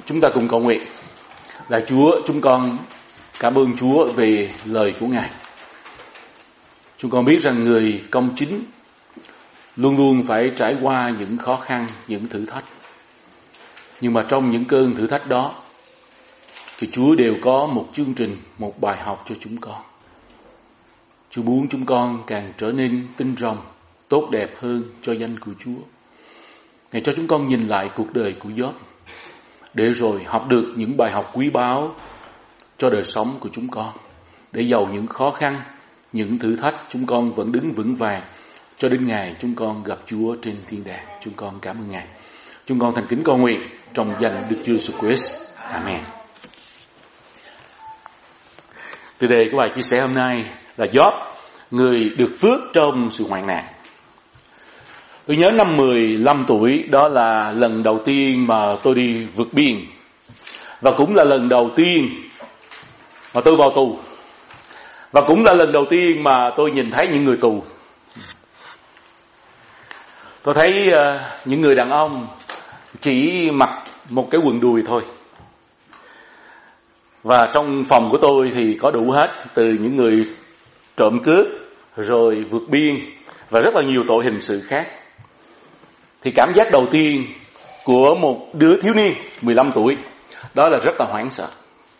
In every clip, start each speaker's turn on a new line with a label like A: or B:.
A: Chúng ta cùng cầu nguyện. Là Chúa, chúng con cảm ơn Chúa về lời của Ngài. Chúng con biết rằng người công chính luôn luôn phải trải qua những khó khăn, những thử thách. Nhưng mà trong những cơn thử thách đó thì Chúa đều có một chương trình, một bài học cho chúng con. Chúa muốn chúng con càng trở nên tinh rồng, tốt đẹp hơn cho danh của Chúa. Ngài cho chúng con nhìn lại cuộc đời của Gióp, để rồi học được những bài học quý báu cho đời sống của chúng con. Để dầu những khó khăn, những thử thách, chúng con vẫn đứng vững vàng cho đến ngày chúng con gặp Chúa trên thiên đàng. Chúng con cảm ơn Ngài. Chúng con thành kính cầu nguyện trong danh Đức Chúa Jesus Christ. Amen. Từ đề của bài chia sẻ hôm nay là Gióp, người được phước trong sự hoạn nạn. Tôi nhớ năm 15 tuổi, đó là lần đầu tiên mà tôi đi vượt biên. Và cũng là lần đầu tiên mà tôi vào tù. Và cũng là lần đầu tiên mà tôi nhìn thấy những người tù. Tôi thấy những người đàn ông chỉ mặc một cái quần đùi thôi. Và trong phòng của tôi thì có đủ hết, từ những người trộm cướp, rồi vượt biên và rất là nhiều tội hình sự khác. Thì cảm giác đầu tiên của một đứa thiếu niên 15 tuổi đó là rất là hoảng sợ.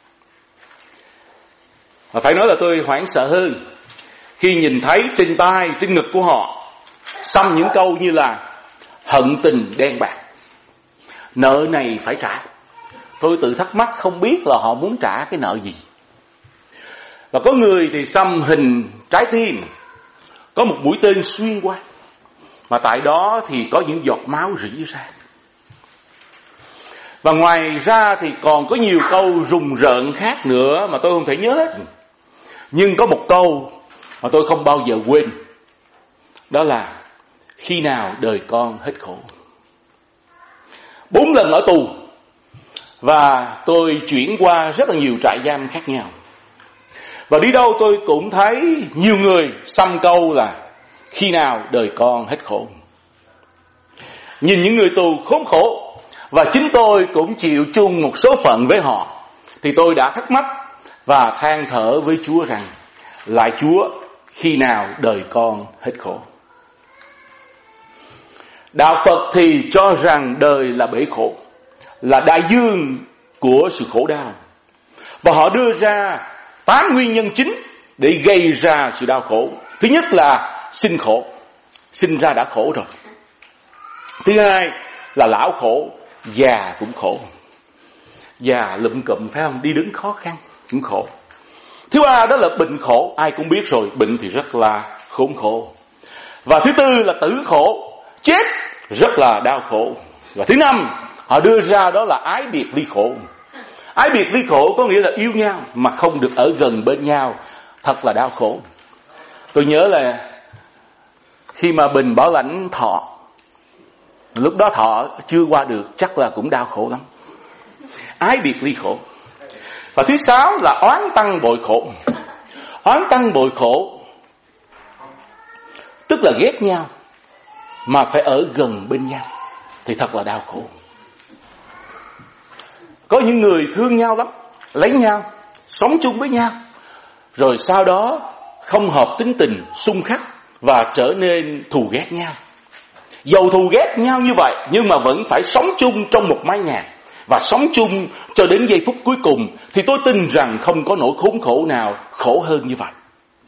A: Và phải nói là tôi hoảng sợ hơn khi nhìn thấy trên tay, trên ngực của họ xăm những câu như là hận tình đen bạc, nợ này phải trả. Tôi tự thắc mắc không biết là họ muốn trả cái nợ gì. Và có người thì xăm hình trái tim, có một mũi tên xuyên qua, mà tại đó thì có những giọt máu rỉ ra. Và ngoài ra thì còn có nhiều câu rùng rợn khác nữa mà tôi không thể nhớ hết. Nhưng có một câu mà tôi không bao giờ quên, đó là khi nào đời con hết khổ. 4 lần ở tù, và tôi chuyển qua rất là nhiều trại giam khác nhau. Và đi đâu tôi cũng thấy nhiều người xăm câu là khi nào đời con hết khổ. Nhìn những người tù khốn khổ, và chính tôi cũng chịu chung một số phận với họ, thì tôi đã thắc mắc và than thở với Chúa rằng: lại Chúa, khi nào đời con hết khổ. Đạo Phật thì cho rằng đời là bể khổ, là đại dương của sự khổ đau. Và họ đưa ra 8 nguyên nhân chính để gây ra sự đau khổ. Thứ nhất là sinh khổ, sinh ra đã khổ rồi. Thứ hai là lão khổ, già cũng khổ. Già lụm cụm phải không? Đi đứng khó khăn cũng khổ. Thứ ba đó là bệnh khổ, ai cũng biết rồi, bệnh thì rất là khốn khổ. Và thứ tư là tử khổ, chết rất là đau khổ. Và thứ năm họ đưa ra đó là ái biệt ly khổ. Ái biệt ly khổ có nghĩa là yêu nhau mà không được ở gần bên nhau, thật là đau khổ. Tôi nhớ là khi mà Bình bảo lãnh Thọ, lúc đó Thọ chưa qua được, chắc là cũng đau khổ lắm. Ái biệt ly khổ. Và thứ 6 là oán tăng bội khổ. Oán tăng bội khổ tức là ghét nhau mà phải ở gần bên nhau, thì thật là đau khổ. Có những người thương nhau lắm, lấy nhau, sống chung với nhau, rồi sau đó không hợp tính tình, xung khắc và trở nên thù ghét nhau. Dầu thù ghét nhau như vậy, nhưng mà vẫn phải sống chung trong một mái nhà và sống chung cho đến giây phút cuối cùng, thì tôi tin rằng không có nỗi khốn khổ nào khổ hơn như vậy.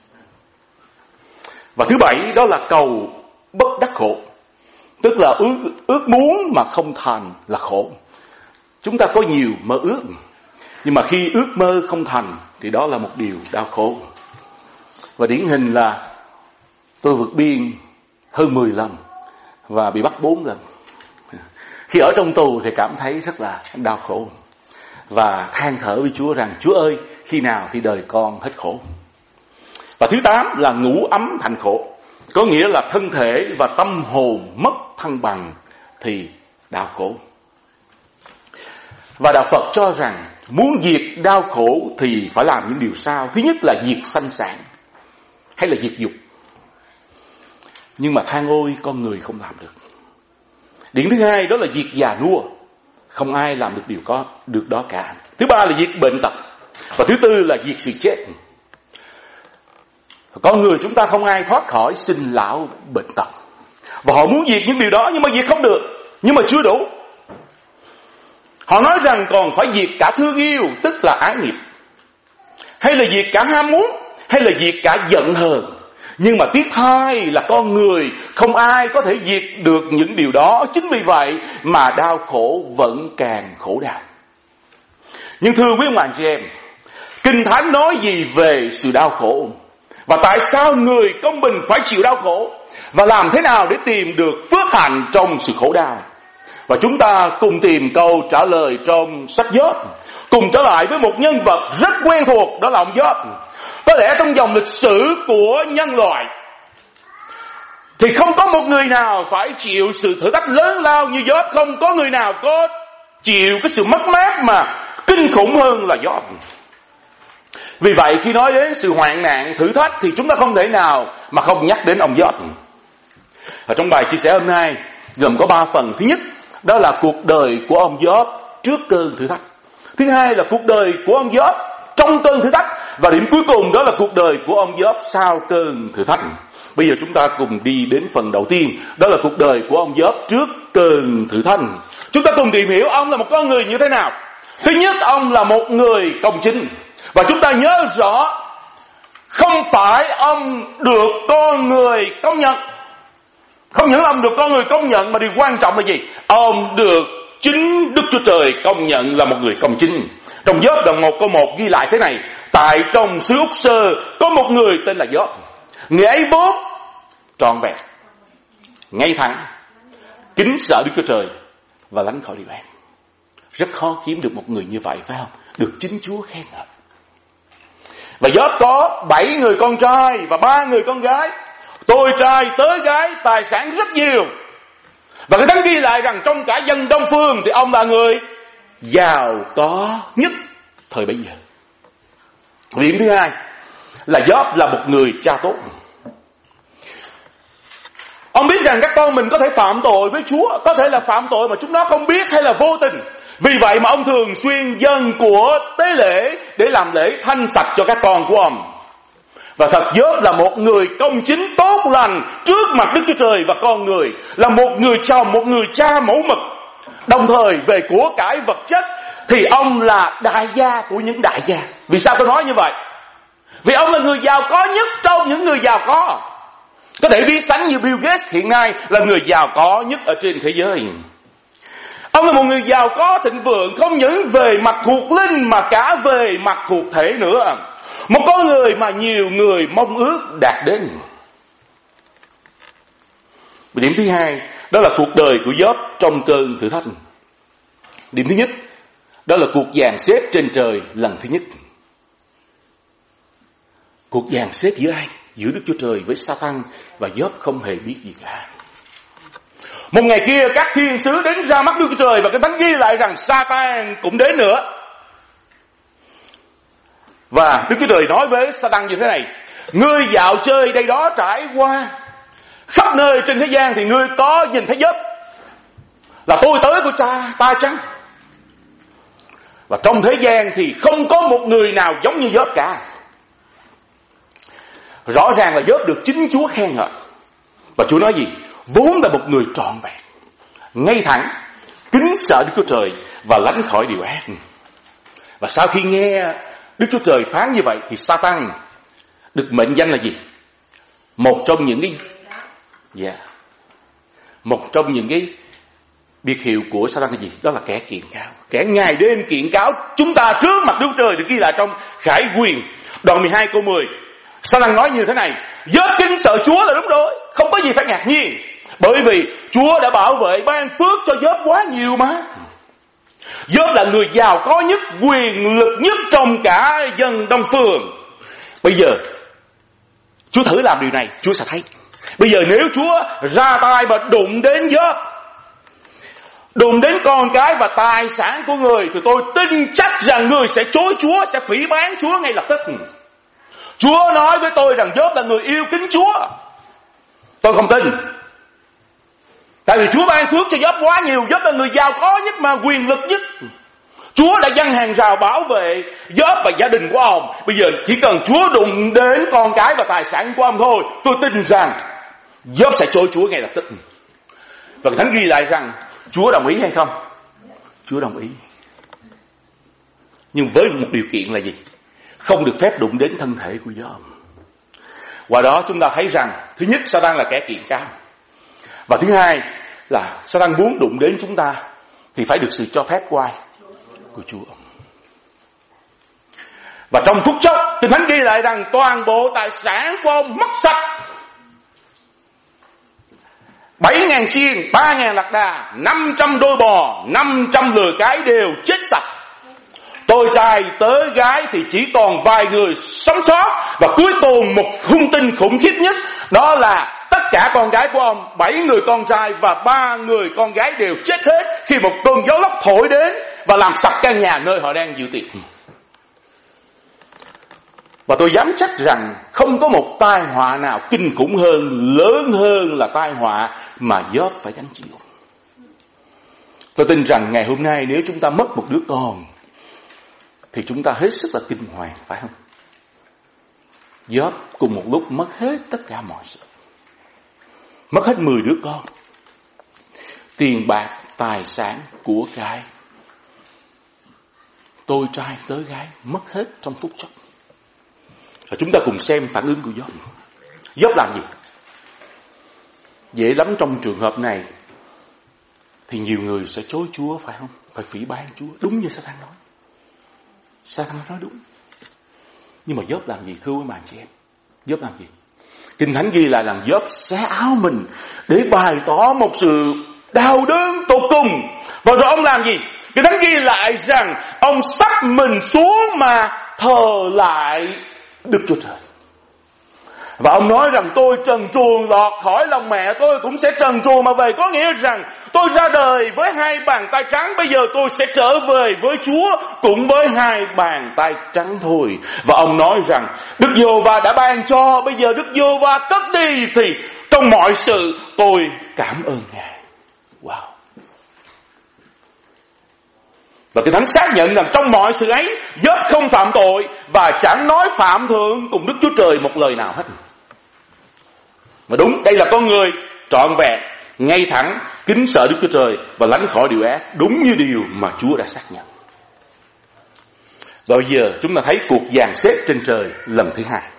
A: Và thứ 7 đó là cầu bất đắc khổ, tức là ước muốn mà không thành là khổ. Chúng ta có nhiều mơ ước, nhưng mà khi ước mơ không thành thì đó là một điều đau khổ. Và điển hình là tôi vượt biên hơn 10 lần và bị bắt 4 lần. Khi ở trong tù thì cảm thấy rất là đau khổ và than thở với Chúa rằng: Chúa ơi, khi nào thì đời con hết khổ. Và thứ 8 là ngủ ấm thành khổ, có nghĩa là thân thể và tâm hồn mất thăng bằng thì đau khổ. Và Đạo Phật cho rằng muốn diệt đau khổ thì phải làm những điều sau. Thứ nhất là diệt sanh sản hay là diệt dục. Nhưng mà than ôi, con người không làm được. Điểm thứ hai đó là diệt già nua. Không ai làm được đó cả. Thứ ba là diệt bệnh tật. Và thứ tư là diệt sự chết. Con người chúng ta không ai thoát khỏi sinh lão bệnh tật. Và họ muốn diệt những điều đó nhưng mà diệt không được. Nhưng mà chưa đủ. Họ nói rằng còn phải diệt cả thương yêu, tức là ái nghiệp. Hay là diệt cả ham muốn, hay là diệt cả giận hờn. Nhưng mà tiếc thay là con người không ai có thể diệt được những điều đó. Chính vì vậy mà đau khổ vẫn càng khổ đau. Nhưng thưa quý ông bà chị em, Kinh Thánh nói gì về sự đau khổ? Và tại sao người công bình phải chịu đau khổ? Và làm thế nào để tìm được phước hạnh trong sự khổ đau? Và chúng ta cùng tìm câu trả lời trong sách Gióp. Cùng trở lại với một nhân vật rất quen thuộc, đó là ông Gióp. Có lẽ trong dòng lịch sử của nhân loại thì không có một người nào phải chịu sự thử thách lớn lao như Gióp. Không có người nào có chịu cái sự mất mát mà kinh khủng hơn là Gióp. Vì vậy khi nói đến sự hoạn nạn, thử thách thì chúng ta không thể nào mà không nhắc đến ông Gióp. Và trong bài chia sẻ hôm nay gồm có 3 phần. Thứ nhất, đó là cuộc đời của ông Gióp trước cơn thử thách. Thứ hai là cuộc đời của ông Gióp trong cơn thử thách. Và điểm cuối cùng đó là cuộc đời của ông Gióp sau cơn thử thách. Bây giờ chúng ta cùng đi đến phần đầu tiên, đó là cuộc đời của ông Gióp trước cơn thử thách. Chúng ta cùng tìm hiểu ông là một con người như thế nào. Thứ nhất, ông là một người công chính. Và chúng ta nhớ rõ, không phải ông được con người công nhận. Không những ông được con người công nhận, mà điều quan trọng là gì? Ông được chính Đức Chúa Trời công nhận là một người công chính. Trong Gióp đoạn 1 câu 1 ghi lại thế này: tại trong xứ Úc Sơ có một người tên là Gióp. Người ấy vốn trọn vẹn, ngay thẳng, kính sợ Đức Chúa Trời và lánh khỏi điều ác. Rất khó kiếm được một người như vậy, phải không? Được chính Chúa khen ngợi. Và Gióp có 7 người con trai và 3 người con gái. Tôi trai tới gái, tài sản rất nhiều. Và cái Thánh ghi lại rằng trong cả dân Đông Phương thì ông là người giàu có nhất thời bấy giờ. Điểm thứ hai là Gióp là một người cha tốt. Ông biết rằng các con mình có thể phạm tội với Chúa, có thể là phạm tội mà chúng nó không biết hay là vô tình. Vì vậy mà ông thường xuyên dâng của tế lễ để làm lễ thanh sạch cho các con của ông. Và thật Gióp là một người công chính tốt lành trước mặt Đức Chúa Trời và con người, là một người chồng, một người cha mẫu mực. Đồng thời về của cải vật chất thì ông là đại gia của những đại gia. Vì sao tôi nói như vậy? Vì ông là người giàu có nhất trong những người giàu có. Có thể ví sánh như Bill Gates hiện nay là người giàu có nhất ở trên thế giới. Ông là một người giàu có thịnh vượng, không những về mặt thuộc linh mà cả về mặt thuộc thể nữa. Một con người mà nhiều người mong ước đạt đến. Điểm thứ hai, đó là cuộc đời của Gióp trong cơn thử thách. Điểm thứ nhất, đó là cuộc dàn xếp trên trời lần thứ nhất. Cuộc dàn xếp giữa ai? Giữa Đức Chúa Trời với Sa-tan, và Gióp không hề biết gì cả. Một ngày kia các thiên sứ đến ra mắt Đức Chúa Trời, và cái Thánh ghi lại rằng Sa-tan cũng đến nữa. Và Đức Chúa Trời nói với Sa-tan như thế này: ngươi dạo chơi đây đó trải qua khắp nơi trên thế gian thì ngươi có nhìn thấy Gióp là tôi tới của ta chăng? Và trong thế gian thì không có một người nào giống như Gióp cả. Rõ ràng là Gióp được chính Chúa khen ngợi. Và Chúa nói gì? Vốn là một người trọn vẹn, ngay thẳng, kính sợ Đức Chúa Trời và lánh khỏi điều ác. Và sau khi nghe Đức Chúa Trời phán như vậy thì Sa-tan được mệnh danh là gì? Một trong những cái biệt hiệu của Sa-tan là gì? Đó là kẻ kiện cáo. Kẻ ngày đêm kiện cáo chúng ta trước mặt Đức Chúa Trời, được ghi lại trong Khải Huyền đoạn 12 câu 10. Sa-tan nói như thế này: Gióp kính sợ Chúa là đúng rồi, không có gì phải ngạc nhiên, bởi vì Chúa đã bảo vệ ban phước cho Gióp quá nhiều mà. Gióp là người giàu có nhất, quyền lực nhất trong cả dân Đông Phương. Bây giờ Chúa thử làm điều này, Chúa sẽ thấy. Bây giờ nếu Chúa ra tay và đụng đến Gióp, đụng đến con cái và tài sản của người, thì tôi tin chắc rằng người sẽ chối Chúa, sẽ phỉ báng Chúa ngay lập tức. Chúa nói với tôi rằng Gióp là người yêu kính Chúa. Tôi không tin. Tại vì Chúa ban phước cho Gióp quá nhiều. Gióp là người giàu có nhất mà quyền lực nhất. Chúa đã giăng hàng rào bảo vệ Gióp và gia đình của ông. Bây giờ chỉ cần Chúa đụng đến con cái và tài sản của ông thôi, tôi tin rằng Gióp sẽ trôi Chúa ngay lập tức. Và Thánh ghi lại rằng Chúa đồng ý hay không? Chúa đồng ý. Nhưng với một điều kiện là gì? Không được phép đụng đến thân thể của Gióp. Qua đó chúng ta thấy rằng, thứ nhất, Sa-tan là kẻ kiện cáo. Và thứ hai là Sa-tan muốn đụng đến chúng ta thì phải được sự cho phép của ai? Của Chúa. Và trong phút chốc, Kinh Thánh ghi lại rằng toàn bộ tài sản của ông mất sạch. 7.000 chiên, 3.000 lạc đà, 500 đôi bò, 500 lừa cái đều chết sạch. Tôi trai tới gái thì chỉ còn vài người sống sót. Và cuối cùng một hung tin khủng khiếp nhất, đó là tất cả con gái của ông, 7 người con trai và 3 người con gái đều chết hết khi một cơn gió lốc thổi đến và làm sập căn nhà nơi họ đang dự tiệc. Và tôi dám chắc rằng không có một tai họa nào kinh khủng hơn, lớn hơn là tai họa mà Gióp phải gánh chịu. Tôi tin rằng ngày hôm nay nếu chúng ta mất một đứa con thì chúng ta hết sức là kinh hoàng, phải không? Gióp cùng một lúc mất hết tất cả mọi sự. Mất hết 10 đứa con, tiền bạc, tài sản, của cải, tôi trai tới gái, mất hết trong phút chốc. Và chúng ta cùng xem phản ứng của Gióp. Gióp làm gì? Dễ lắm trong trường hợp này thì nhiều người sẽ chối Chúa, phải không? Phải phỉ báng Chúa, đúng như Sa-tan nói. Sa-tan nói đúng. Nhưng mà Gióp làm gì thưa quý bạn chị em? Gióp làm gì? Kinh Thánh ghi lại rằng Gióp xé áo mình để bày tỏ một sự đau đớn tột cùng. Và rồi ông làm gì? Kinh Thánh ghi lại rằng ông xách mình xuống mà thờ lại Đức Chúa Trời. Và ông nói rằng tôi trần truồng lọt khỏi lòng mẹ tôi cũng sẽ trần truồng mà về. Có nghĩa rằng tôi ra đời với 2 bàn tay trắng, bây giờ tôi sẽ trở về với Chúa cũng với 2 bàn tay trắng thôi. Và ông nói rằng Đức Giê-hô-va đã ban cho, bây giờ Đức Giê-hô-va cất đi, thì trong mọi sự tôi cảm ơn Ngài. Wow. Và Kinh Thánh xác nhận rằng trong mọi sự ấy Gióp không phạm tội và chẳng nói phạm thượng cùng Đức Chúa Trời một lời nào hết. Và đúng, đây là con người trọn vẹn, ngay thẳng, kính sợ Đức Chúa Trời và lánh khỏi điều ác, đúng như điều mà Chúa đã xác nhận. Và bây giờ chúng ta thấy cuộc dàn xếp trên trời lần thứ 2.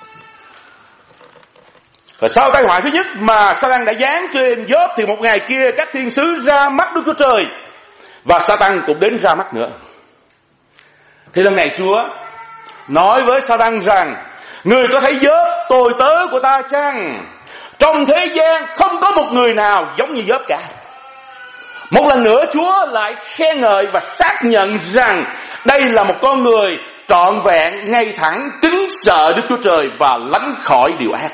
A: Và sau tai họa thứ nhất mà Sa-tan đã giáng trên Gióp thì một ngày kia các thiên sứ ra mắt Đức Chúa Trời và Sa-tan cũng đến ra mắt nữa. Thì lần này Chúa nói với Sa-tan rằng: người có thấy Gióp tôi tớ của ta chăng? Trong thế gian không có một người nào giống như Gióp cả. Một lần nữa Chúa lại khen ngợi và xác nhận rằng đây là một con người trọn vẹn, ngay thẳng, kính sợ Đức Chúa Trời và lánh khỏi điều ác.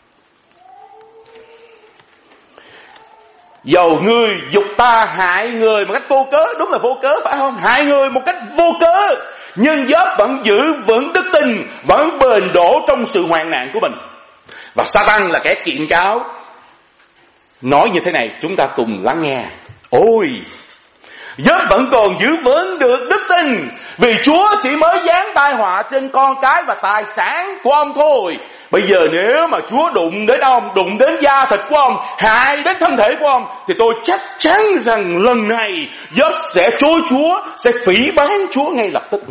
A: Dầu ngươi dục ta hại người một cách vô cớ, đúng là vô cớ phải không? Hại người một cách vô cớ, nhưng Gióp vẫn giữ vững đức tin, vẫn bền đổ trong sự hoạn nạn của mình. Và Sa-tan là kẻ kiện cáo, nói như thế này, chúng ta cùng lắng nghe. Ôi, Gióp vẫn còn giữ vững được đức tin, vì Chúa chỉ mới giáng tai họa trên con cái và tài sản của ông thôi. Bây giờ nếu mà Chúa đụng đến ông, đụng đến da thịt của ông, hại đến thân thể của ông, thì tôi chắc chắn rằng lần này Gióp sẽ chối Chúa, sẽ phỉ báng Chúa ngay lập tức.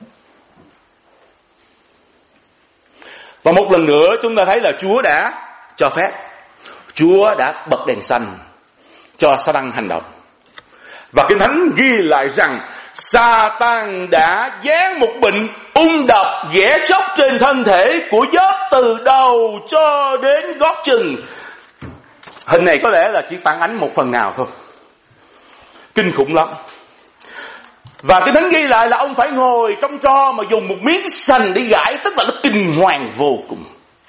A: Và một lần nữa chúng ta thấy là Chúa đã cho phép, Chúa đã bật đèn xanh cho Sa-tan hành động. Và Kinh Thánh ghi lại rằng Sa-tan đã giáng một bệnh ung độc ghẻ chóc trên thân thể của Gióp từ đầu cho đến gót chân. Hình này có lẽ là chỉ phản ánh một phần nào thôi, kinh khủng lắm. Và Kinh Thánh ghi lại là ông phải ngồi trong tro mà dùng một miếng sành để gãi, tức là nó kinh hoàng vô cùng.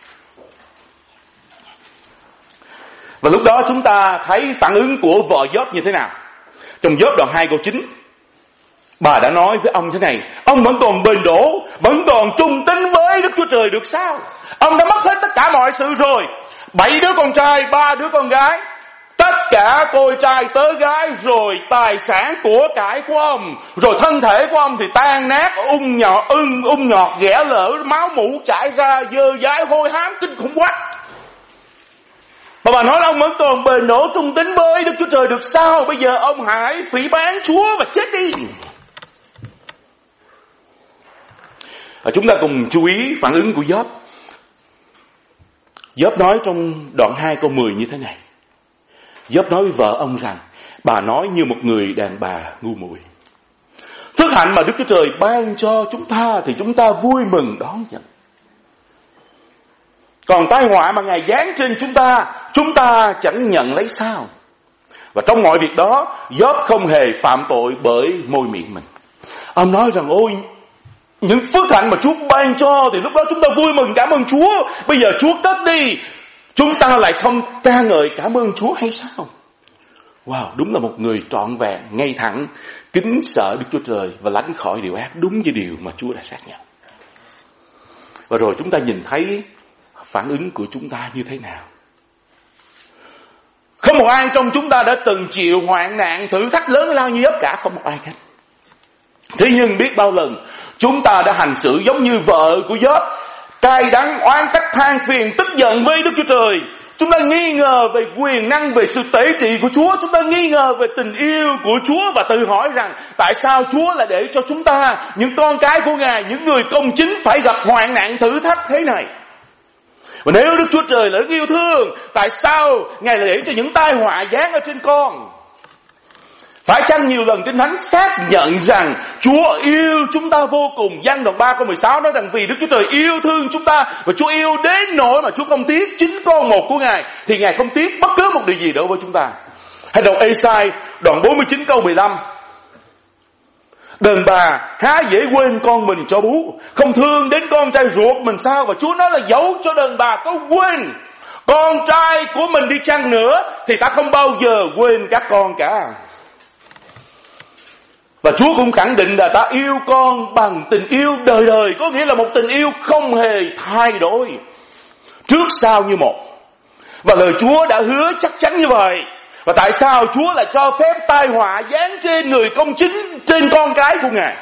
A: Và lúc đó chúng ta thấy phản ứng của vợ Gióp như thế nào. Trong Gióp đoạn 2 câu 9, bà đã nói với ông thế này: ông vẫn còn bền đổ, vẫn còn trung tín với Đức Chúa Trời được sao? Ông đã mất hết tất cả mọi sự rồi, 7 đứa con trai, 3 đứa con gái, tất cả côi trai tớ gái, rồi tài sản của cải của ông, rồi thân thể của ông thì tan nát, ung nhọt ghẻ lở, máu mủ chảy ra, dơ dãi hôi hám kinh khủng quá. Mà bà nói là ông vẫn còn bền đổ trung tín với Đức Chúa Trời được sao? Bây giờ ông hãy phỉ báng Chúa và chết đi. Chúng ta cùng chú ý phản ứng của Gióp. Gióp nói trong đoạn 2 câu 10 như thế này. Gióp nói với vợ ông rằng, bà nói như một người đàn bà ngu muội. Phước hạnh mà Đức Chúa Trời ban cho chúng ta thì chúng ta vui mừng đón nhận. Còn tai họa mà Ngài giáng trên chúng ta chẳng nhận lấy sao. Và trong mọi việc đó, Gióp không hề phạm tội bởi môi miệng mình. Ông nói rằng, ôi, những phước hạnh mà Chúa ban cho thì lúc đó chúng ta vui mừng cảm ơn Chúa. Bây giờ Chúa cất đi, chúng ta lại không ca ngợi cảm ơn Chúa hay sao? Wow, đúng là một người trọn vẹn, ngay thẳng, kính sợ Đức Chúa Trời và lánh khỏi điều ác, đúng như điều mà Chúa đã xác nhận. Và rồi chúng ta nhìn thấy phản ứng của chúng ta như thế nào. Không một ai trong chúng ta đã từng chịu hoạn nạn, thử thách lớn lao như Gióp cả, không một ai hết. Thế nhưng biết bao lần chúng ta đã hành xử giống như vợ của Gióp, cay đắng, oán trách, than phiền, tức giận với Đức Chúa Trời. Chúng ta nghi ngờ về quyền năng, về sự tế trị của Chúa. Chúng ta nghi ngờ về tình yêu của Chúa và tự hỏi rằng tại sao Chúa lại để cho chúng ta, những con cái của Ngài, những người công chính phải gặp hoạn nạn thử thách thế này. Và nếu Đức Chúa Trời là rất yêu thương, tại sao Ngài lại để cho những tai họa giáng ở trên con? Phải chăng nhiều lần Kinh Thánh xác nhận rằng Chúa yêu chúng ta vô cùng? Giăng đoạn 3 câu 16 nói rằng vì Đức Chúa Trời yêu thương chúng ta và Chúa yêu đến nỗi mà Chúa không tiếc chính con một của Ngài, thì Ngài không tiếc bất cứ một điều gì đối với chúng ta. Hay đoạn Ê-sai đoạn 49 câu 15: đàn bà há dễ quên con mình cho bú, không thương đến con trai ruột mình sao? Và Chúa nói là dẫu cho đàn bà có quên con trai của mình đi chăng nữa thì ta không bao giờ quên các con cả. Và Chúa cũng khẳng định là ta yêu con bằng tình yêu đời đời, có nghĩa là một tình yêu không hề thay đổi, trước sau như một. Và lời Chúa đã hứa chắc chắn như vậy. Và tại sao Chúa lại cho phép tai họa giáng trên người công chính, trên con cái của Ngài?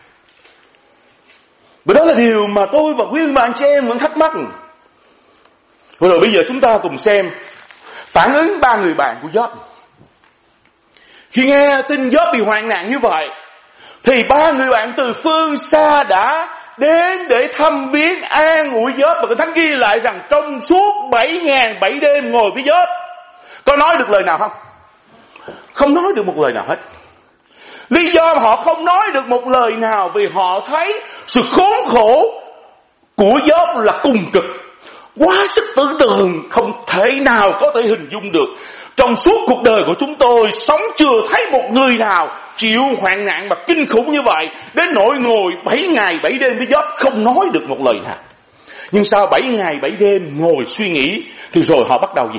A: Và đó là điều mà tôi và quý bạn chị em vẫn thắc mắc. Và rồi bây giờ chúng ta cùng xem phản ứng ba người bạn của Gióp. Khi nghe tin Gióp bị hoạn nạn như vậy, thì ba người bạn từ phương xa đã đến để thăm viếng an ủi Gióp. Và Kinh Thánh ghi lại rằng trong suốt 7 ngày 7 đêm ngồi với Gióp, có nói được lời nào không? Không nói được một lời nào hết. Lý do họ không nói được một lời nào vì họ thấy sự khốn khổ của Gióp là cùng cực, quá sức tưởng tượng, không thể nào có thể hình dung được. Trong suốt cuộc đời của chúng tôi sống chưa thấy một người nào chịu hoạn nạn mà kinh khủng như vậy, đến nỗi ngồi 7 ngày 7 đêm với Gióp không nói được một lời nào. Nhưng sau 7 ngày 7 đêm ngồi suy nghĩ thì rồi họ bắt đầu gì?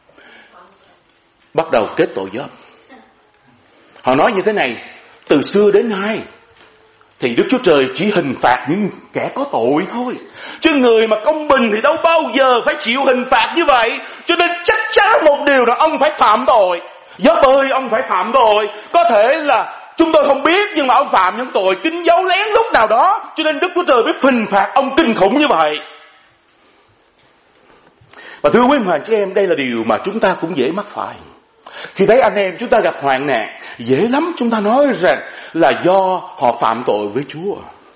A: Bắt đầu kết tội Gióp. Họ nói như thế này: từ xưa đến nay thì Đức Chúa Trời chỉ hình phạt những kẻ có tội thôi, chứ người mà công bình thì đâu bao giờ phải chịu hình phạt như vậy. Cho nên chắc chắn một điều là ông phải phạm tội. Gióp ơi, ông phải phạm tội. Có thể là chúng tôi không biết, nhưng mà ông phạm những tội kín giấu lén lúc nào đó, cho nên Đức Chúa Trời mới hình phạt ông kinh khủng như vậy. Và thưa quý anh chị em, đây là điều mà chúng ta cũng dễ mắc phải. Khi thấy anh em chúng ta gặp hoạn nạn, dễ lắm chúng ta nói rằng là do họ phạm tội với Chúa.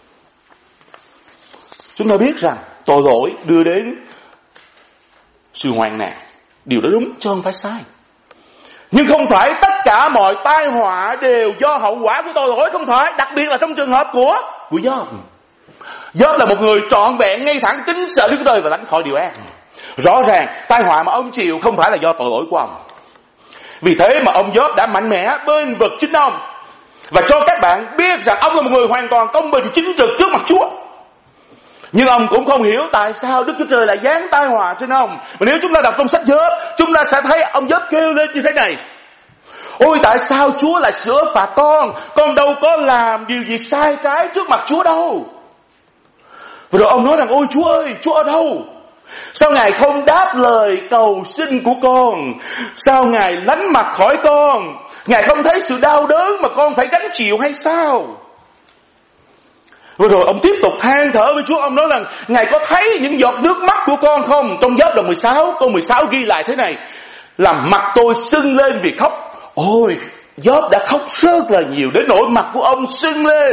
A: Chúng ta biết rằng tội lỗi đưa đến sự hoạn nạn, điều đó đúng chứ không phải sai. Nhưng không phải tất cả mọi tai họa đều do hậu quả của tội lỗi, không phải. Đặc biệt là trong trường hợp của Gióp. Gióp là một người trọn vẹn, ngay thẳng, kính sợ Đức Chúa Trời và tránh khỏi điều ác. Rõ ràng tai họa mà ông chịu không phải là do tội lỗi của ông. Vì thế mà ông Gióp đã mạnh mẽ bênh vực chính ông và cho các bạn biết rằng ông là một người hoàn toàn công bình chính trực trước mặt Chúa. Nhưng ông cũng không hiểu tại sao Đức Chúa Trời lại giáng tai họa trên ông. Và nếu chúng ta đọc trong sách Gióp, chúng ta sẽ thấy ông Gióp kêu lên như thế này: ôi tại sao Chúa lại sửa phạt con đâu có làm điều gì sai trái trước mặt Chúa đâu. Và rồi ông nói rằng ôi Chúa ơi, Chúa ở đâu? Sao Ngài không đáp lời cầu xin của con? Sao Ngài lánh mặt khỏi con? Ngài không thấy sự đau đớn mà con phải gánh chịu hay sao? Rồi ông tiếp tục than thở với Chúa. Ông nói rằng Ngài có thấy những giọt nước mắt của con không? Trong Gióp đoạn 16, câu 16 ghi lại thế này: làm mặt tôi sưng lên vì khóc. Ôi, Gióp đã khóc rất là nhiều đến nỗi mặt của ông sưng lên.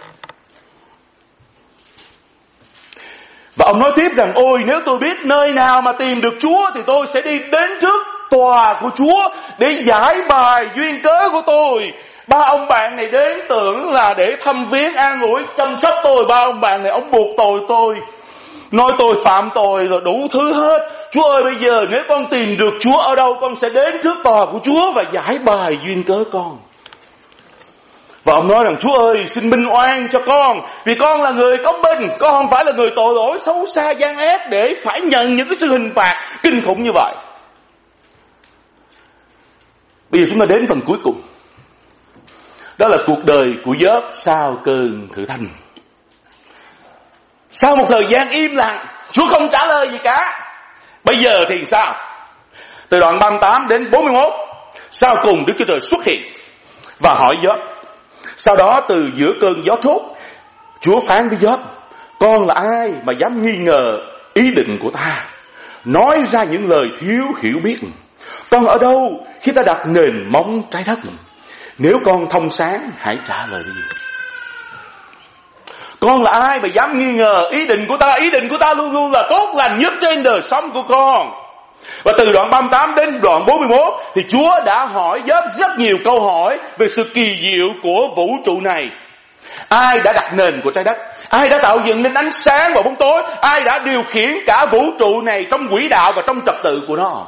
A: Và ông nói tiếp rằng: ôi, nếu tôi biết nơi nào mà tìm được Chúa thì tôi sẽ đi đến trước tòa của Chúa để giải bài duyên cớ của tôi. Ba ông bạn này đến tưởng là để thăm viếng, an ủi, chăm sóc tôi. Ba ông bạn này ông buộc tội tôi, nói tôi phạm tội rồi đủ thứ hết. Chúa ơi, bây giờ nếu con tìm được Chúa ở đâu, con sẽ đến trước tòa của Chúa và giải bài duyên cớ con. Và ông nói rằng: Chúa ơi, xin minh oan cho con, vì con là người công bình, con không phải là người tội lỗi xấu xa gian ác để phải nhận những cái sự hình phạt kinh khủng như vậy. Bây giờ chúng ta đến phần cuối cùng, đó là cuộc đời của Gióp sau cơn thử thách. Sau một thời gian im lặng, Chúa không trả lời gì cả. Bây giờ thì sao? Từ đoạn 38 đến 41, sau cùng Đức Chúa Trời xuất hiện và hỏi Gióp. Sau đó từ giữa cơn gió trốt, Chúa phán với Gióp: con là ai mà dám nghi ngờ ý định của ta, nói ra những lời thiếu hiểu biết? Con ở đâu khi ta đặt nền móng trái đất? Nếu con thông sáng, hãy trả lời đi. Con là ai mà dám nghi ngờ ý định của ta? Ý định của ta luôn luôn là tốt lành nhất trên đời sống của con. Và từ đoạn 38 đến đoạn 41 thì Chúa đã hỏi Gióp rất nhiều câu hỏi về sự kỳ diệu của vũ trụ này. Ai đã đặt nền của trái đất? Ai đã tạo dựng nên ánh sáng và bóng tối? Ai đã điều khiển cả vũ trụ này trong quỹ đạo và trong trật tự của nó?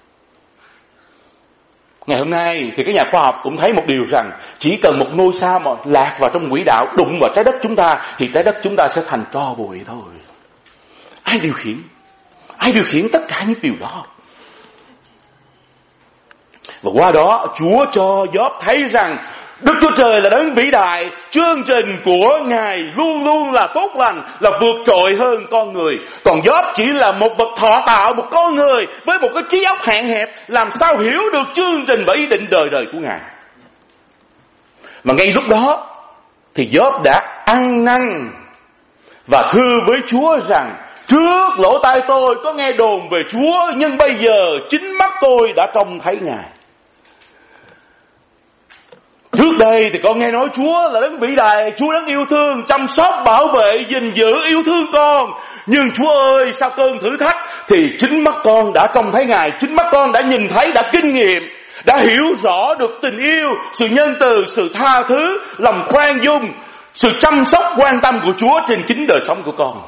A: Ngày hôm nay thì các nhà khoa học cũng thấy một điều rằng chỉ cần một ngôi sao mà lạc vào trong quỹ đạo, đụng vào trái đất chúng ta, thì trái đất chúng ta sẽ thành tro bụi thôi. Ai điều khiển? Ai điều khiển tất cả những điều đó? Và qua đó Chúa cho Gióp thấy rằng Đức Chúa Trời là đấng vĩ đại, chương trình của Ngài luôn luôn là tốt lành, là vượt trội hơn con người. Còn Gióp chỉ là một vật thọ tạo, một con người với một cái trí óc hạn hẹp, làm sao hiểu được chương trình và ý định đời đời của Ngài. Mà ngay lúc đó thì Gióp đã ăn năn và thưa với Chúa rằng: trước lỗ tai tôi có nghe đồn về Chúa, nhưng bây giờ chính mắt tôi đã trông thấy Ngài. Trước đây thì con nghe nói Chúa là đấng vĩ đại, Chúa đấng yêu thương, chăm sóc, bảo vệ, gìn giữ, yêu thương con. Nhưng Chúa ơi, sau cơn thử thách thì chính mắt con đã trông thấy Ngài, chính mắt con đã nhìn thấy, đã kinh nghiệm, đã hiểu rõ được tình yêu, sự nhân từ, sự tha thứ, lòng khoan dung, sự chăm sóc, quan tâm của Chúa trên chính đời sống của con.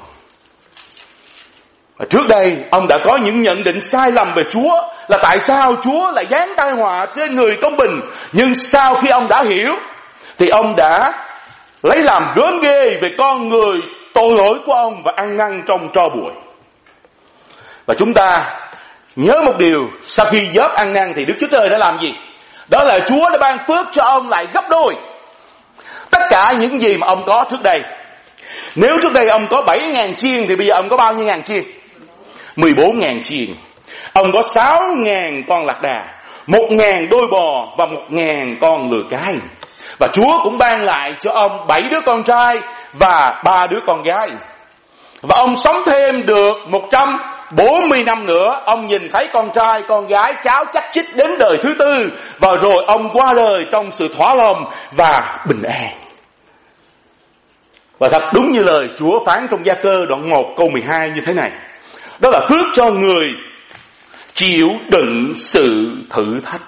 A: Và trước đây ông đã có những nhận định sai lầm về Chúa, là tại sao Chúa lại giáng tai họa trên người công bình. Nhưng sau khi ông đã hiểu thì ông đã lấy làm gớm ghê về con người tội lỗi của ông và ăn năn trong tro bụi. Và chúng ta nhớ một điều, sau khi Gióp ăn năn thì Đức Chúa Trời đã làm gì? Đó là Chúa đã ban phước cho ông lại gấp đôi tất cả những gì mà ông có trước đây. Nếu trước đây ông có 7.000 chiên thì bây giờ ông có bao nhiêu ngàn chiên? 14.000 chiên. Ông có 6.000 con lạc đà, 1.000 đôi bò và 1.000 con lừa cái. Và Chúa cũng ban lại cho ông 7 đứa con trai và 3 đứa con gái. Và ông sống thêm được 140 năm nữa. Ông nhìn thấy con trai, con gái, cháu chắc chích đến đời thứ 4. Và rồi ông qua đời trong sự thỏa lòng và bình an. Và thật đúng như lời Chúa phán trong Gia Cơ đoạn 1 câu 12 như thế này: đó là phước cho người chịu đựng sự thử thách.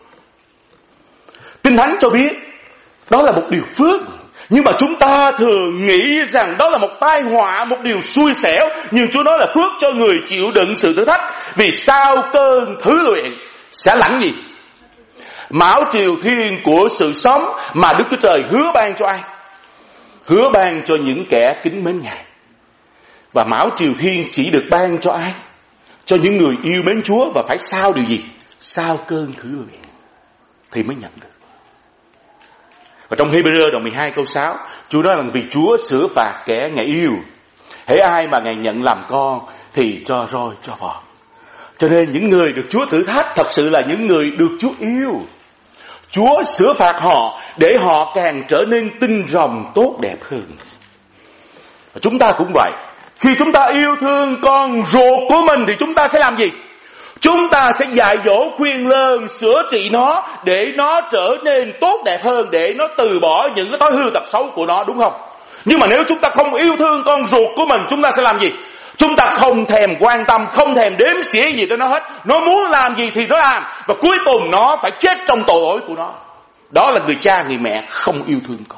A: Kinh Thánh cho biết đó là một điều phước, nhưng mà chúng ta thường nghĩ rằng đó là một tai họa, một điều xui xẻo. Nhưng Chúa nói là phước cho người chịu đựng sự thử thách, vì sau cơn thử luyện sẽ lãnh gì? Mão triều thiên của sự sống mà Đức Chúa Trời hứa ban cho ai? Hứa ban cho những kẻ kính mến Ngài. Và mão triều thiên chỉ được ban cho ai? Cho những người yêu mến Chúa, và phải sau điều gì? Sau cơn thử luyện thì mới nhận được. Và trong Hebrew đoạn 12 câu 6, Chúa nói rằng vì Chúa sửa phạt kẻ Ngài yêu. Hễ ai mà Ngài nhận làm con thì cho roi cho vọt. Cho nên những người được Chúa thử thách thật sự là những người được Chúa yêu. Chúa sửa phạt họ để họ càng trở nên tinh rồng tốt đẹp hơn. Và chúng ta cũng vậy. Khi chúng ta yêu thương con ruột của mình thì chúng ta sẽ làm gì? Chúng ta sẽ dạy dỗ, khuyên lơn, sửa trị nó để nó trở nên tốt đẹp hơn, để nó từ bỏ những cái thói hư tật xấu của nó, đúng không? Nhưng mà nếu chúng ta không yêu thương con ruột của mình, chúng ta sẽ làm gì? Chúng ta không thèm quan tâm, không thèm đếm xỉa gì tới nó hết. Nó muốn làm gì thì nó làm, và cuối cùng nó phải chết trong tội lỗi của nó. Đó là người cha, người mẹ không yêu thương con.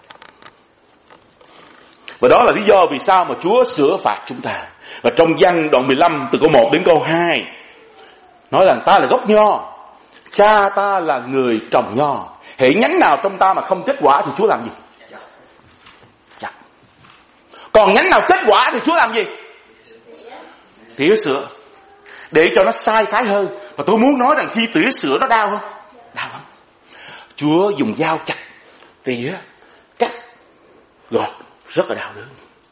A: Và đó là lý do vì sao mà Chúa sửa phạt chúng ta. Và trong Giăng đoạn 15 từ câu 1 đến câu 2 nói rằng ta là gốc nho, cha ta là người trồng nho. Hễ nhánh nào trong ta mà không kết quả thì Chúa làm gì? Chặt. Còn nhánh nào kết quả thì Chúa làm gì? Tỉa sữa, để cho nó sai trái hơn. Và tôi muốn nói rằng khi tỉa sữa nó đau không? Đau lắm. Chúa dùng dao chặt, tỉa, cắt, gọt, rất là đau đớn.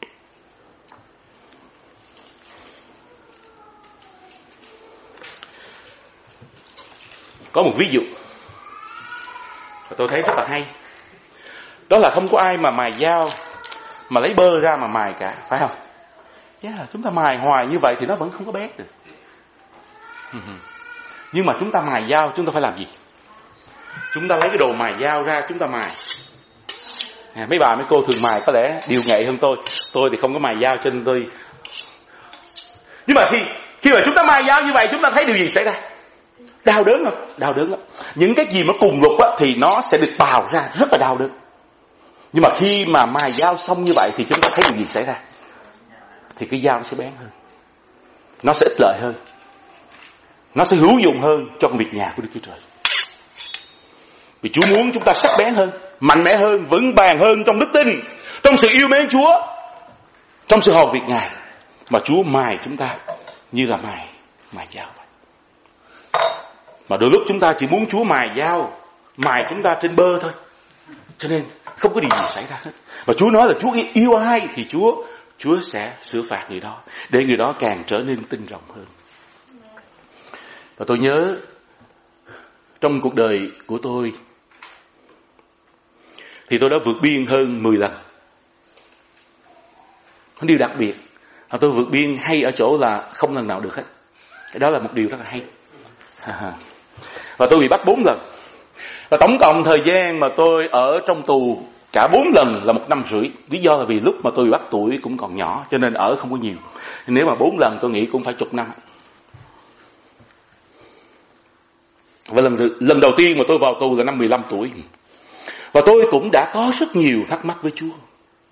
A: Có một ví dụ và tôi thấy rất là hay. Đó là không có ai mà mài dao mà lấy bơ ra mà mài cả, phải không? Chúng ta mài hoài như vậy thì nó vẫn không có bét được. Nhưng mà chúng ta mài dao, chúng ta phải làm gì? Chúng ta lấy cái đồ mài dao ra, chúng ta mài. Mấy bà mấy cô thường mài có lẽ điều nghệ hơn tôi. Tôi thì không có mài dao cho nên tôi. Nhưng mà khi mà chúng ta mài dao như vậy, chúng ta thấy điều gì xảy ra? Đau đớn không? Đau đớn lắm. Những cái gì mà cùng lúc á, thì nó sẽ được bào ra rất là đau đớn. Nhưng mà khi mà mài dao xong như vậy thì chúng ta thấy điều gì xảy ra? Thì cái dao nó sẽ bén hơn, nó sẽ ích lợi hơn, nó sẽ hữu dụng hơn cho công việc nhà của Đức Chúa Trời. Vì Chúa muốn chúng ta sắc bén hơn, mạnh mẽ hơn, vững vàng hơn trong đức tin, trong sự yêu mến Chúa, trong sự hầu việc Ngài. Mà Chúa mài chúng ta như là mài dao vậy. Mà đôi lúc chúng ta chỉ muốn Chúa mài dao, mài chúng ta trên bơ thôi, cho nên không có điều gì xảy ra hết. Và Chúa nói là Chúa yêu ai thì Chúa sẽ sửa phạt người đó, để người đó càng trở nên tinh rồng hơn. Và tôi nhớ trong cuộc đời của tôi thì tôi đã vượt biên hơn 10 lần. Một điều đặc biệt là tôi vượt biên hay ở chỗ là không lần nào được hết. Đó là một điều rất là hay. Và tôi bị bắt 4 lần. Và tổng cộng thời gian mà tôi ở trong tù cả 4 lần là 1 năm rưỡi. Lý do là vì lúc mà tôi bị bắt tuổi cũng còn nhỏ, cho nên ở không có nhiều. Nếu mà 4 lần tôi nghĩ cũng phải chục năm. Và lần đầu tiên mà tôi vào tù là năm 15 tuổi. Và tôi cũng đã có rất nhiều thắc mắc với Chúa.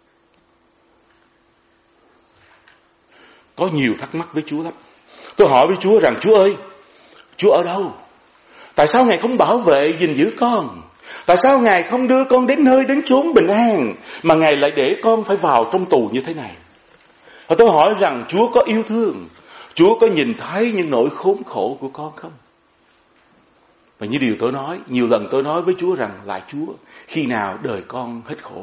A: Có nhiều thắc mắc với Chúa lắm. Tôi hỏi với Chúa rằng: Chúa ơi, Chúa ở đâu? Tại sao Ngài không bảo vệ gìn giữ con? Tại sao Ngài không đưa con đến nơi đến chốn bình an, mà Ngài lại để con phải vào trong tù như thế này? Và tôi hỏi rằng Chúa có yêu thương, Chúa có nhìn thấy những nỗi khốn khổ của con không? Và như điều tôi nói, nhiều lần tôi nói với Chúa rằng: lại Chúa, khi nào đời con hết khổ?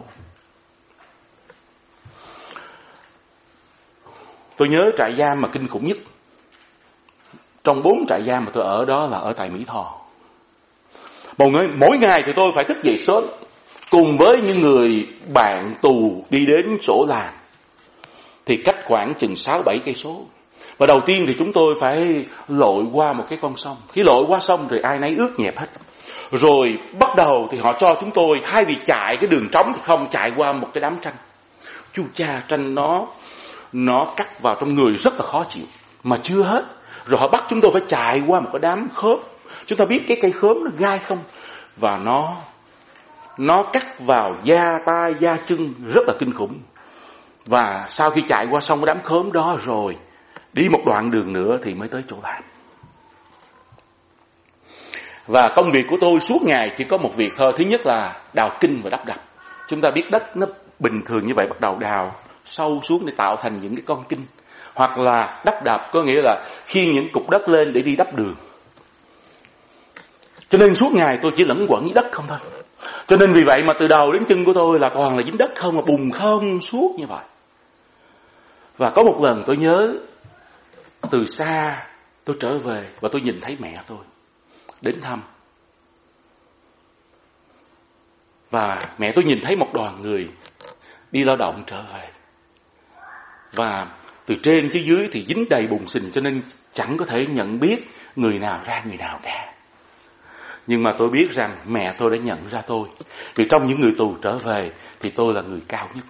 A: Tôi nhớ trại giam mà kinh khủng nhất trong 4 trại giam mà tôi ở đó là ở tại Mỹ Tho. Mỗi ngày thì tôi phải thức dậy sớm cùng với những người bạn tù đi đến chỗ làm, thì cách khoảng chừng 6-7 cây số. Và đầu tiên thì chúng tôi phải lội qua một cái con sông. Khi lội qua sông rồi ai nấy ướt nhẹp hết. Rồi bắt đầu thì họ cho chúng tôi thay vì chạy cái đường trống thì không, chạy qua một cái đám tranh. Chú cha, tranh nó cắt vào trong người rất là khó chịu. Mà chưa hết, rồi họ bắt chúng tôi phải chạy qua một cái đám khớp. Chúng ta biết cái cây khớp nó gai không? Và nó cắt vào da, tay, da chân rất là kinh khủng. Và sau khi chạy qua xong cái đám khớm đó rồi, đi một đoạn đường nữa thì mới tới chỗ làm. Và công việc của tôi suốt ngày chỉ có một việc thôi. Thứ nhất là đào kinh và đắp đập. Chúng ta biết đất nó bình thường như vậy, bắt đầu đào sâu xuống để tạo thành những cái con kinh. Hoặc là đắp đập, có nghĩa là khiêng những cục đất lên để đi đắp đường. Cho nên suốt ngày tôi chỉ lẫn quẩn với đất không thôi. Cho nên vì vậy mà từ đầu đến chân của tôi là toàn là dính đất không, mà bùn không suốt như vậy. Và có một lần tôi nhớ Từ xa tôi trở về và tôi nhìn thấy mẹ tôi đến thăm. Và mẹ tôi nhìn thấy một đoàn người đi lao động trở về. Và từ trên phía dưới thì dính đầy bùn xình, cho nên chẳng có thể nhận biết người nào ra người nào cả. Nhưng mà tôi biết rằng mẹ tôi đã nhận ra tôi, vì trong những người tù trở về thì tôi là người cao nhất.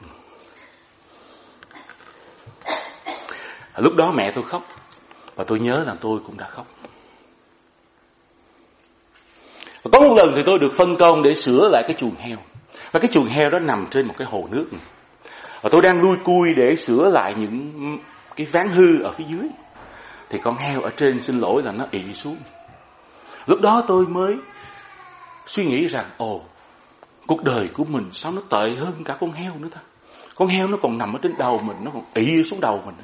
A: Lúc đó mẹ tôi khóc, và tôi nhớ là tôi cũng đã khóc. Và có một lần thì tôi được phân công để sửa lại cái chuồng heo. Và cái chuồng heo đó nằm trên một cái hồ nước. Và tôi đang lui cui để sửa lại những cái ván hư ở phía dưới. Thì con heo ở trên, xin lỗi là nó ị xuống. Lúc đó tôi mới suy nghĩ rằng, cuộc đời của mình sao nó tệ hơn cả con heo nữa ta. Con heo nó còn nằm ở trên đầu mình, nó còn ị xuống đầu mình.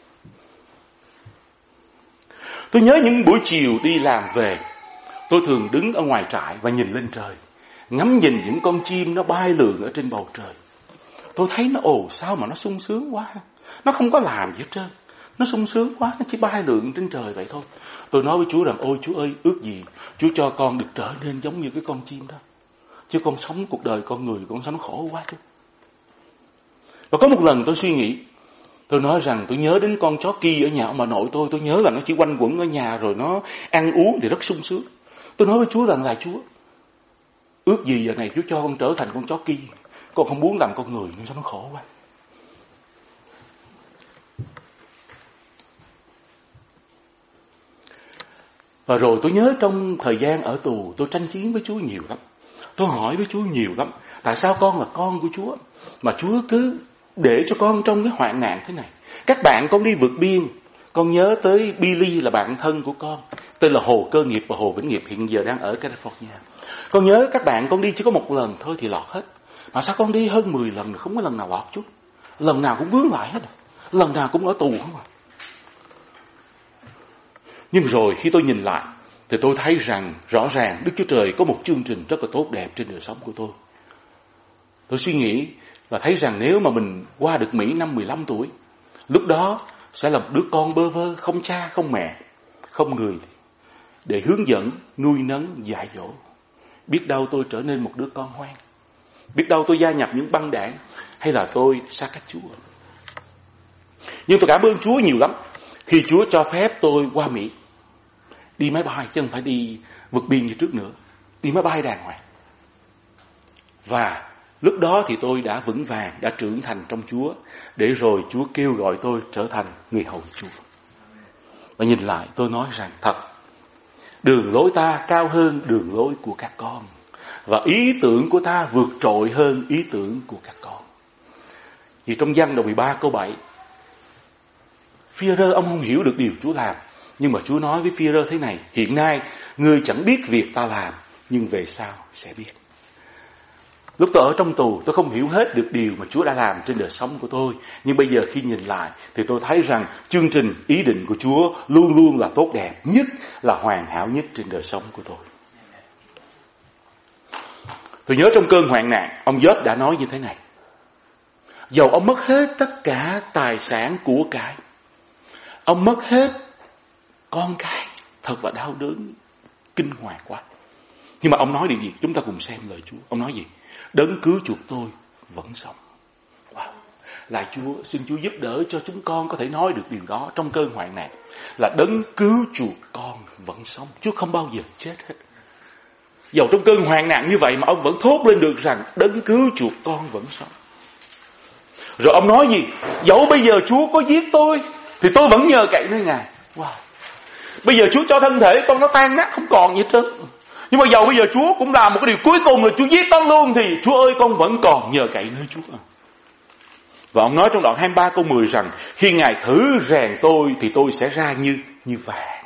A: Tôi nhớ những buổi chiều đi làm về, tôi thường đứng ở ngoài trại và nhìn lên trời, ngắm nhìn những con chim nó bay lượn ở trên bầu trời. Tôi thấy nó sao mà nó sung sướng quá. Nó không có làm gì hết trơn. Nó sung sướng quá, nó chỉ bay lượn trên trời vậy thôi. Tôi nói với Chúa rằng, ôi Chúa ơi, ước gì Chúa cho con được trở nên giống như cái con chim đó. Chứ con sống cuộc đời con người, con sống khổ quá Chúa. Và có một lần tôi suy nghĩ, tôi nói rằng tôi nhớ đến con chó Ki ở nhà ông bà nội tôi nhớ là nó chỉ quanh quẩn ở nhà rồi nó ăn uống thì rất sung sướng. Tôi nói với Chúa rằng là Chúa, ước gì giờ này Chúa cho con trở thành con chó Ki. Con không muốn làm con người, nhưng sao nó khổ quá. Và rồi tôi nhớ trong thời gian ở tù, tôi tranh chiến với Chúa nhiều lắm. Tôi hỏi với Chúa nhiều lắm, tại sao con là con của Chúa mà Chúa cứ để cho con trong cái hoạn nạn thế này. Các bạn con đi vượt biên, con nhớ tới Billy là bạn thân của con, tên là Hồ Cơ Nghiệp và Hồ Vĩnh Nghiệp, hiện giờ đang ở California. Con nhớ các bạn con đi chỉ có một lần thôi thì lọt hết. Mà sao con đi hơn 10 lần không có lần nào lọt Chúa? Lần nào cũng vướng lại hết, lần nào cũng ở tù không à. Nhưng rồi khi tôi nhìn lại thì tôi thấy rằng rõ ràng Đức Chúa Trời có một chương trình rất là tốt đẹp trên đời sống của tôi. Tôi suy nghĩ và thấy rằng nếu mà mình qua được Mỹ năm 15 tuổi, lúc đó sẽ là một đứa con bơ vơ, không cha, không mẹ, không người để hướng dẫn, nuôi nấng, dạy dỗ. Biết đâu tôi trở nên một đứa con ngoan. Biết đâu tôi gia nhập những băng đảng, hay là tôi xa cách Chúa. Nhưng tôi cảm ơn Chúa nhiều lắm khi Chúa cho phép tôi qua Mỹ. Đi máy bay chứ không phải đi vượt biên như trước nữa. Đi máy bay đàng hoàng. Và lúc đó thì tôi đã vững vàng, đã trưởng thành trong Chúa. Để rồi Chúa kêu gọi tôi trở thành người hầu Chúa. Và nhìn lại tôi nói rằng thật, đường lối ta cao hơn đường lối của các con. Và ý tưởng của ta vượt trội hơn ý tưởng của các con. Vì trong Giăng đoạn 13 câu 7, Phi-e-rơ ông không hiểu được điều Chúa làm. Nhưng mà Chúa nói với Phi-e-rơ thế này, hiện nay ngươi chẳng biết việc ta làm, nhưng về sau sẽ biết. Lúc tôi ở trong tù, tôi không hiểu hết được điều mà Chúa đã làm trên đời sống của tôi. Nhưng bây giờ khi nhìn lại thì tôi thấy rằng chương trình, ý định của Chúa luôn luôn là tốt đẹp nhất, là hoàn hảo nhất trên đời sống của tôi. Tôi nhớ trong cơn hoạn nạn, ông Gióp đã nói như thế này: dầu ông mất hết tất cả tài sản của cải, ông mất hết con cái, thật là đau đớn, kinh hoàng quá. Nhưng mà ông nói điều gì? Chúng ta cùng xem lời Chúa. Ông nói gì? Đấng cứu chuộc tôi vẫn sống. Wow. Là Chúa, xin Chúa giúp đỡ cho chúng con có thể nói được điều đó trong cơn hoạn nạn. Là đấng cứu chuộc con vẫn sống. Chúa không bao giờ chết hết. Dầu trong cơn hoạn nạn như vậy mà ông vẫn thốt lên được rằng đấng cứu chuộc con vẫn sống. Rồi ông nói gì? Dẫu bây giờ Chúa có giết tôi thì tôi vẫn nhờ cậy nơi Ngài. Wow. Bây giờ Chúa cho thân thể con nó tan nát không còn gì hết trơn. Nhưng mà dầu bây giờ Chúa cũng làm một cái điều cuối cùng là Chúa giết con luôn, thì Chúa ơi, con vẫn còn nhờ cậy nơi Chúa. Và ông nói trong đoạn 23 câu 10 rằng khi Ngài thử rèn tôi thì tôi sẽ ra như vàng.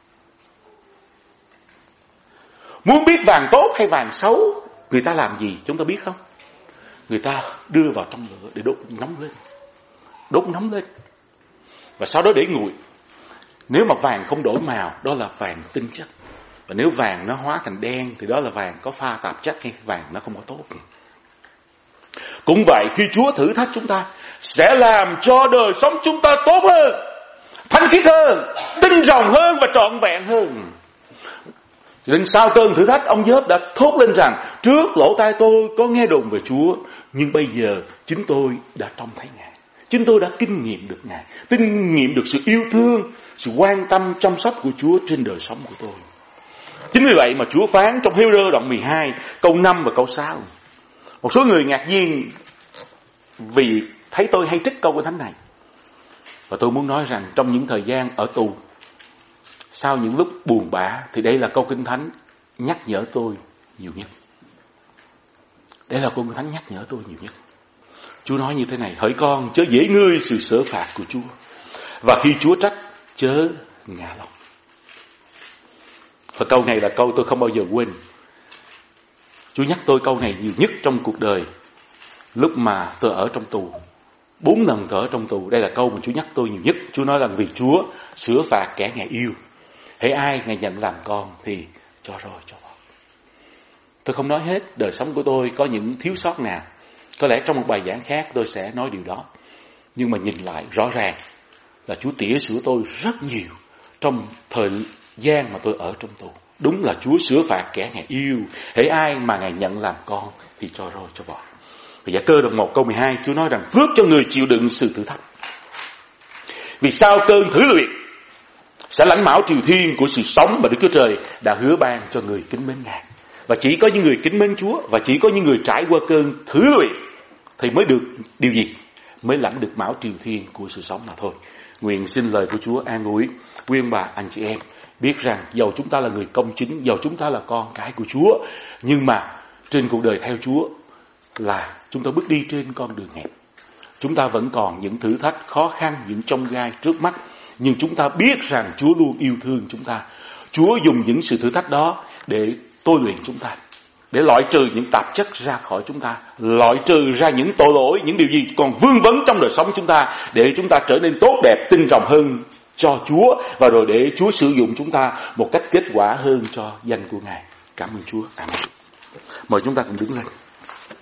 A: Muốn biết vàng tốt hay vàng xấu, người ta làm gì chúng ta biết không? Người ta đưa vào trong lửa để đốt nóng lên. Đốt nóng lên. Và sau đó để nguội. Nếu mà vàng không đổi màu, đó là vàng tinh chất. Và nếu vàng nó hóa thành đen thì đó là vàng có pha tạp chất, hay vàng nó không có tốt. Cũng vậy, khi Chúa thử thách chúng ta, sẽ làm cho đời sống chúng ta tốt hơn. thanh khiết hơn, tinh rồng hơn và trọn vẹn hơn. Nên sau cơn thử thách, ông Gióp đã thốt lên rằng: trước lỗ tai tôi có nghe đồn về Chúa, nhưng bây giờ chính tôi đã trông thấy Ngài. Chính tôi đã kinh nghiệm được Ngài, kinh nghiệm được sự yêu thương, sự quan tâm chăm sóc của Chúa trên đời sống của tôi. Chính vì vậy mà Chúa phán trong Hê-rơ đoạn 12 câu 5 và câu 6. Một số người ngạc nhiên vì thấy tôi hay trích câu Kinh Thánh này. Và tôi muốn nói rằng trong những thời gian ở tù, sau những lúc buồn bã, thì đây là câu Kinh Thánh nhắc nhở tôi nhiều nhất. Đây là câu Kinh Thánh nhắc nhở tôi nhiều nhất. Chúa nói như thế này: hỡi con, chớ dễ ngươi sự xử phạt của Chúa, và khi Chúa trách, chớ ngã lòng. Và câu này là câu tôi không bao giờ quên. Chúa nhắc tôi câu này nhiều nhất trong cuộc đời lúc mà tôi ở trong tù. 4 lần tôi ở trong tù, đây là câu mà Chúa nhắc tôi nhiều nhất. Chúa nói rằng vì Chúa sửa phạt kẻ Ngài yêu, hễ ai Ngài nhận làm con thì cho rồi cho bỏ. Tôi không nói hết đời sống của tôi có những thiếu sót nào. Có lẽ trong một bài giảng khác tôi sẽ nói điều đó. Nhưng mà nhìn lại rõ ràng là Chúa tỉa sửa tôi rất nhiều trong thời gian mà tôi ở trong tù. Đúng là Chúa sửa phạt kẻ Ngài yêu, hễ ai mà Ngài nhận làm con thì cho rồi cho bỏ. Và Gia Cơ đoạn 1 câu 12, Chúa nói rằng: phước cho người chịu đựng sự thử thách, vì sau cơn thử luyện sẽ lãnh mão triều thiên của sự sống mà Đức Chúa Trời đã hứa ban cho người kính mến Ngài. Và chỉ có những người kính mến Chúa, và chỉ có những người trải qua cơn thử luyện thì mới được điều gì? Mới lãnh được mão triều thiên của sự sống mà thôi. Nguyện xin lời của Chúa an ủi quý ông bà anh chị em, biết rằng dầu chúng ta là người công chính, dầu chúng ta là con cái của Chúa, nhưng mà trên cuộc đời theo Chúa là chúng ta bước đi trên con đường hẹp. Chúng ta vẫn còn những thử thách khó khăn, những chông gai trước mắt, nhưng chúng ta biết rằng Chúa luôn yêu thương chúng ta. Chúa dùng những sự thử thách đó để tôi luyện chúng ta, để loại trừ những tạp chất ra khỏi chúng ta, loại trừ ra những tội lỗi, những điều gì còn vương vấn trong đời sống chúng ta, để chúng ta trở nên tốt đẹp, tinh rồng hơn cho Chúa, và rồi để Chúa sử dụng chúng ta một cách kết quả hơn cho danh của Ngài. Cảm ơn Chúa. Amen. Mời chúng ta cùng đứng lên.